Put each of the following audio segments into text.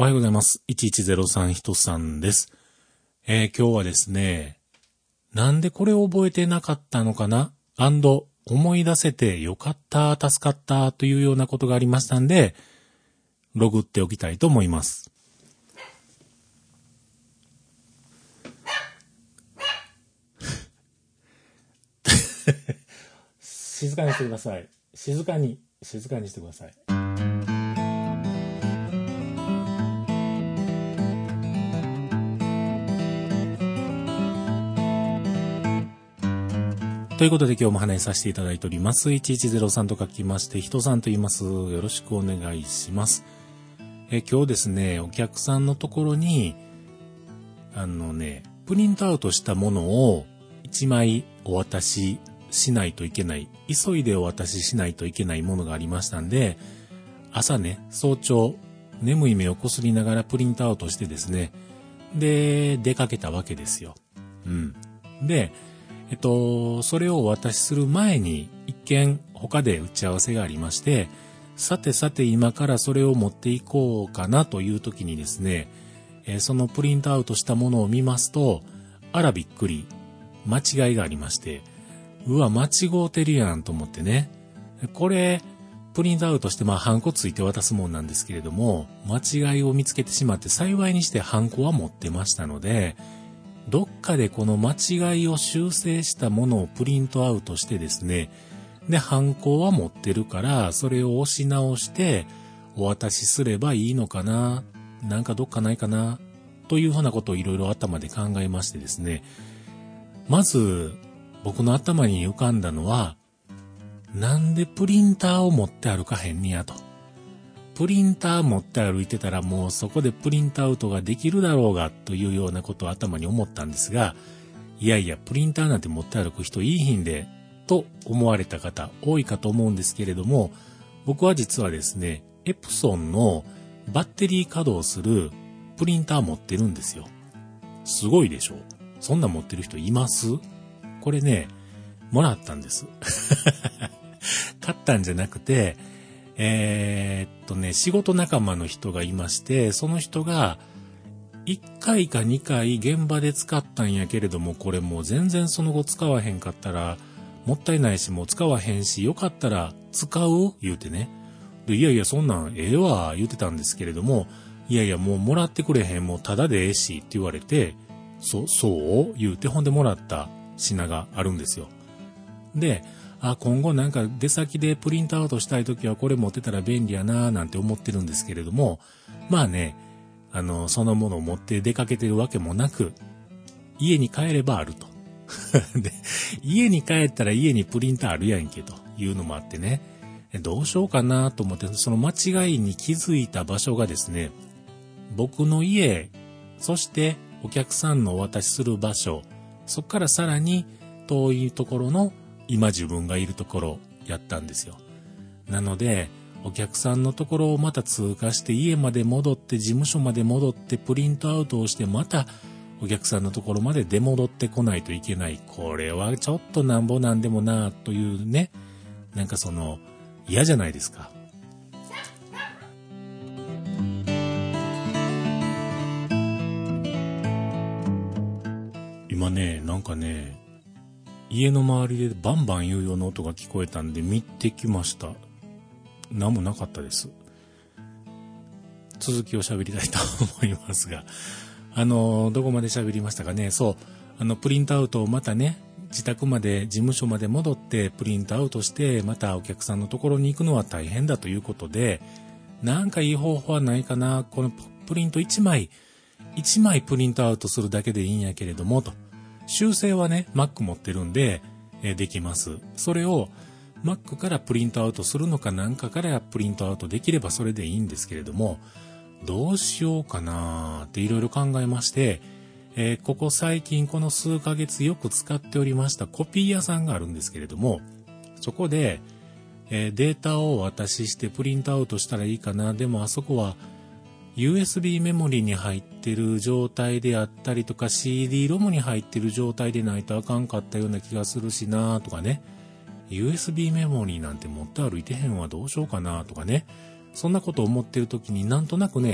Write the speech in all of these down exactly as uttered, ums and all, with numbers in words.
おはようございます。いちいちゼロさんひとさんです。えー、今日はですね、なんでこれを覚えてなかったのかな?思い出せてよかった、助かったというようなことがありましたんで、ログっておきたいと思います。静かにしてください。静かに、静かにしてください。ということで今日も話させていただいております。いちいちゼロさんと書きまして、人さんと言います。よろしくお願いします。え今日ですね、お客さんのところに、あのね、プリントアウトしたものをいちまいお渡ししないといけない、急いでお渡ししないといけないものがありましたんで、朝ね、早朝、眠い目をこすりながらプリントアウトしてですね、で、出かけたわけですよ。うん。で、えっと、それをお渡しする前に一見他で打ち合わせがありまして、さてさて今からそれを持っていこうかなという時にですね、えー、そのプリントアウトしたものを見ますと、あらびっくり、間違いがありまして、うわ、間違うてるやんと思ってね。これ、プリントアウトしてまあハンコついて渡すもんなんですけれども、間違いを見つけてしまって幸いにしてハンコは持ってましたので、どっかでこの間違いを修正したものをプリントアウトしてですね、で、ハンコは持ってるから、それを押し直してお渡しすればいいのかな、なんかどっかないかな、というふうなことをいろいろ頭で考えましてですね、まず僕の頭に浮かんだのは、なんでプリンターを持って歩かへんにやと。プリンター持って歩いてたらもうそこでプリントアウトができるだろうがというようなことを頭に思ったんですが、いやいやプリンターなんて持って歩く人いいひんでと思われた方多いかと思うんですけれども、僕は実はですね、エプソンのバッテリー稼働するプリンター持ってるんですよ。すごいでしょ?そんな持ってる人います?これね、もらったんです。買ったんじゃなくて、えー、っとね、仕事仲間の人がいまして、その人がいっかいかにかい現場で使ったんやけれども、これもう全然その後使わへんかったら、もったいないし、もう使わへんし、よかったら使う?言うてね。で、いやいや、そんなんええわ、言うてたんですけれども、いやいや、もうもらってくれへん、もうただでええし、って言われて、そ、そう言うて、ほんでもらった品があるんですよ。で、あ、今後なんか出先でプリントアウトしたいときはこれ持ってたら便利やなーなんて思ってるんですけれども、まあね、あの、そのものを持って出かけてるわけもなく、家に帰ればあると。で、家に帰ったら家にプリンターあるやんけというのもあってね、どうしようかなと思って、その間違いに気づいた場所がですね、僕の家、そしてお客さんのお渡しする場所、そっからさらに遠いところの今自分がいるところやったんですよ。なので、お客さんのところをまた通過して家まで戻って事務所まで戻ってプリントアウトをしてまたお客さんのところまで出戻ってこないといけない。これはちょっとなんぼなんでもなというね、なんかその嫌じゃないですか。今ね、なんかね、家の周りでバンバン言うような音が聞こえたんで見てきました。何もなかったです。続きを喋りたいと思いますが、あのどこまで喋りましたかね。そう、あのプリントアウトをまたね、自宅まで事務所まで戻ってプリントアウトしてまたお客さんのところに行くのは大変だということで、なんかいい方法はないかな。このプリントいちまいいちまいプリントアウトするだけでいいんやけれどもと。修正はね、Mac 持ってるんで、えー、できます。それを Mac からプリントアウトするのかなんかからプリントアウトできればそれでいいんですけれども、どうしようかなーっていろいろ考えまして、えー、ここ最近この数ヶ月よく使っておりましたコピー屋さんがあるんですけれども、そこで、えー、データをお渡ししてプリントアウトしたらいいかな。でもあそこはユーエスビー メモリに入ってる状態であったりとか シーディー ロムに入ってる状態でないとあかんかったような気がするしなとかね、 ユーエスビー メモリなんて持って歩いてへんわ、どうしようかなとかね、そんなことを思ってる時になんとなくね、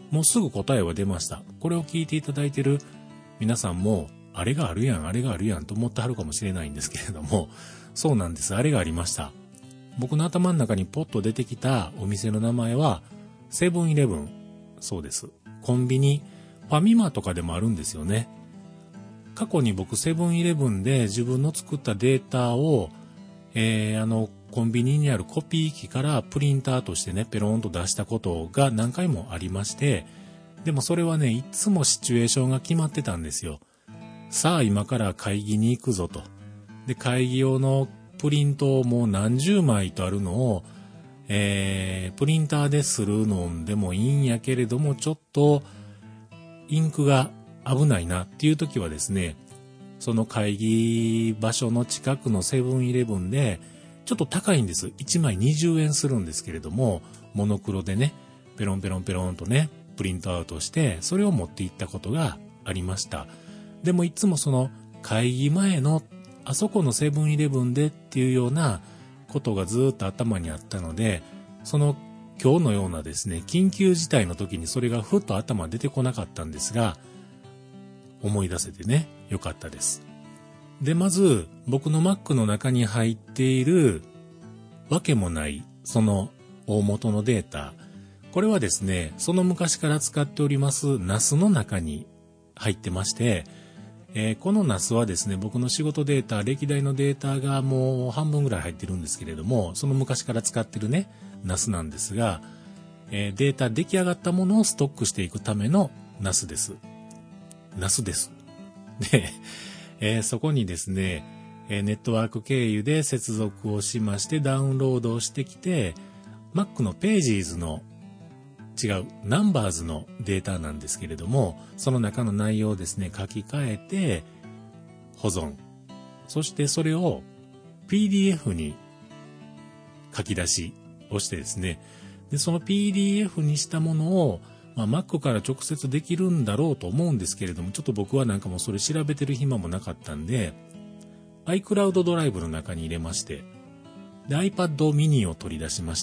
もうすぐ答えは出ました。これを聞いていただいている皆さんも、あれがあるやん、あれがあるやんと思ってはるかもしれないんですけれども、そうなんです。あれがありました。僕の頭の中にポッと出てきたお店の名前は、セブンイレブン。そうです。コンビニ、ファミマとかでもあるんですよね。過去に僕セブンイレブンで自分の作ったデータを、えー、あの、コンビニにあるコピー機からプリンターとしてね、ペロンと出したことが何回もありまして、でもそれはね、いつもシチュエーションが決まってたんですよ。さあ今から会議に行くぞと。で、会議用のプリントをもう何十枚とあるのを、えー、プリンターでするのでもいいんやけれども、ちょっとインクが危ないなっていう時はですね、その会議場所の近くのセブンイレブンで、ちょっと高いんです。いちまいにじゅうえんするんですけれども、モノクロでね、ペロンペロンペロンとね、プリントアウトして、それを持って行ったことがありました。でもいつもその会議前のあそこのセブンイレブンでっていうようなことがずっと頭にあったので、その今日のようなですね、緊急事態の時にそれがふっと頭出てこなかったんですが、思い出せてね、よかったです。で、まず僕の Mac の中に入っているわけもないその大元のデータ、これはですね、その昔から使っております ナス の中に入ってまして、えー、この ナス はですね、僕の仕事データ、歴代のデータがもう半分ぐらい入ってるんですけれども、その昔から使ってるね、ナス なんですが、えー、データ出来上がったものをストックしていくための ナス です。ナス です。で、えー、そこにですね、えー、ネットワーク経由で接続をしましてダウンロードをしてきて、Mac の Pages の違う Numbers のデータなんですけれども、その中の内容をですね、書き換えて保存。そしてそれを ピーディーエフ に書き出しをしてですね、で、その ピーディーエフ にしたものを、まあ、Mac から直接できるんだろうと思うんですけれども、ちょっと僕はなんかもうそれ調べてる暇もなかったんで、iCloud ドライブの中に入れまして、で、iPad mini を取り出しまして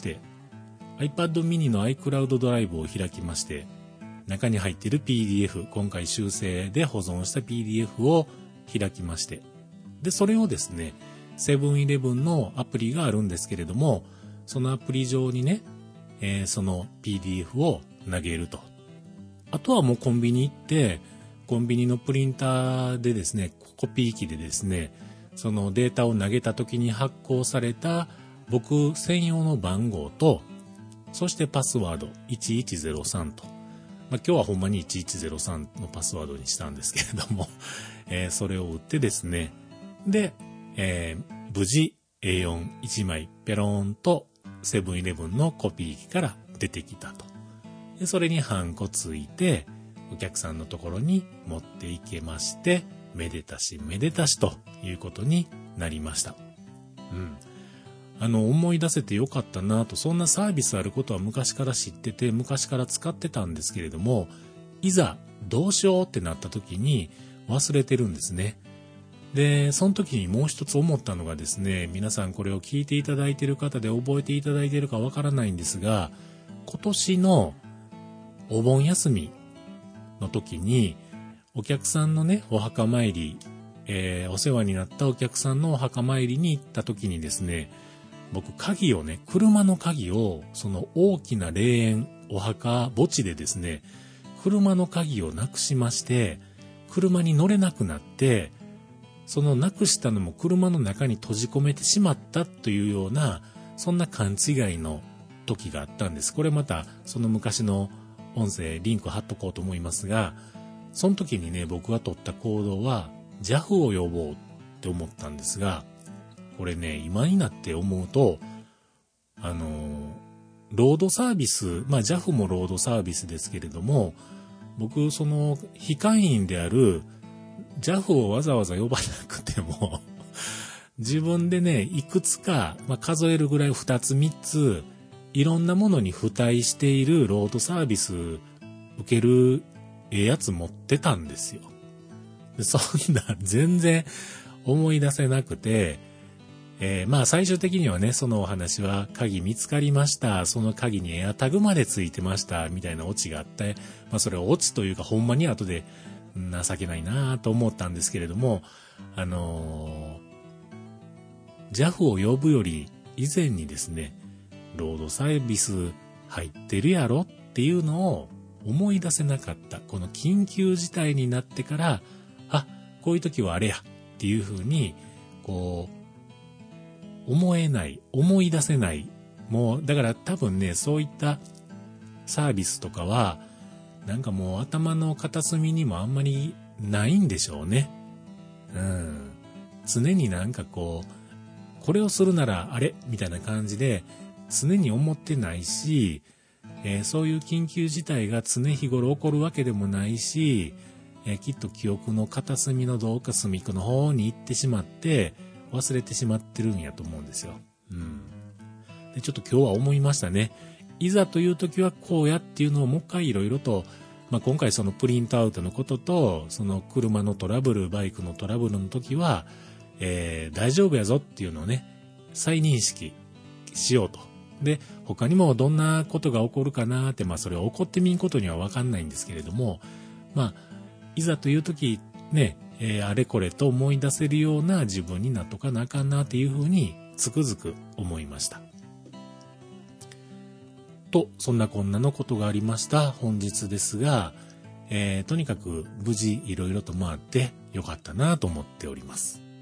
、iPad mini の iCloud ドライブを開きまして、中に入っている ピーディーエフ、今回修正で保存した ピーディーエフ を開きまして、で、それをですね、セブンイレブンのアプリがあるんですけれども、そのアプリ上にね、えー、その ピーディーエフ を投げると。あとはもうコンビニ行って、コンビニのプリンターでですね、コピー機でですね、そのデータを投げた時に発行された僕専用の番号と、そしてパスワードいちいちゼロさんと。まあ、今日はほんまにいちいちゼロさんのパスワードにしたんですけれども、えー、それを打ってですね、で、えー、無事 エーよんいち 枚ペローンとセブンイレブンのコピー機から出てきたと。で、それにハンコついて、お客さんのところに持っていけまして、めでたしめでたしということになりました。うん。あの、思い出せてよかったなと、そんなサービスあることは昔から知ってて、昔から使ってたんですけれども、いざどうしようってなった時に忘れてるんですね。で、その時にもう一つ思ったのがですね、皆さんこれを聞いていただいている方で覚えていただいているかわからないんですが、今年のお盆休みの時に、お客さんのね、お墓参り、えー、お世話になったお客さんのお墓参りに行った時にですね、僕鍵をね、車の鍵を、その大きな霊園、お墓墓地でですね、車の鍵をなくしまして、車に乗れなくなって、そのなくしたのも車の中に閉じ込めてしまったというような、そんな勘違いの時があったんです。これまた、その昔の音声、リンク貼っとこうと思いますが、その時にね、僕が取った行動は、ジャフ を呼ぼうって思ったんですが、これね、今になって思うと、あのー、ロードサービス、まあ ジャフ もロードサービスですけれども、僕、その、非会員である ジャフ をわざわざ呼ばなくても、自分でね、いくつか、まあ、数えるぐらいふたつみっつ、いろんなものに付帯しているロードサービス受けるええやつ持ってたんですよ。でそんな全然思い出せなくて、 えー、まあ最終的にはね、そのお話は鍵見つかりました。その鍵にエアタグまでついてました。みたいなオチがあって、まあそれはオチというかほんまに後で情けないなと思ったんですけれども、あのー、ジャフ を呼ぶより以前にですね、ロードサービス入ってるやろっていうのを思い出せなかった。この緊急事態になってから、あ、こういう時はあれやっていうふうに、こう、思えない、思い出せない。もう、だから多分ね、そういったサービスとかは、なんかもう頭の片隅にもあんまりないんでしょうね。うん。常になんかこう、これをするならあれみたいな感じで、常に思ってないし、えー、そういう緊急事態が常日頃起こるわけでもないし、えー、きっと記憶の片隅のどうか隅っこの方に行ってしまって、忘れてしまってるんやと思うんですよ。うん。で、ちょっと今日は思いましたね。いざという時はこうやっていうのをもう一回いろいろと、まあ、今回そのプリントアウトのことと、その車のトラブル、バイクのトラブルの時は、えー、大丈夫やぞっていうのをね、再認識しようと。で、他にもどんなことが起こるかなって、まあそれは起こってみんことにはわかんないんですけれども、まあ、いざという時ね、えー、あれこれと思い出せるような自分になっとかなあかんなっていうふうにつくづく思いました。と、そんなこんなのことがありました本日ですが、えー、とにかく無事いろいろと回ってよかったなと思っております。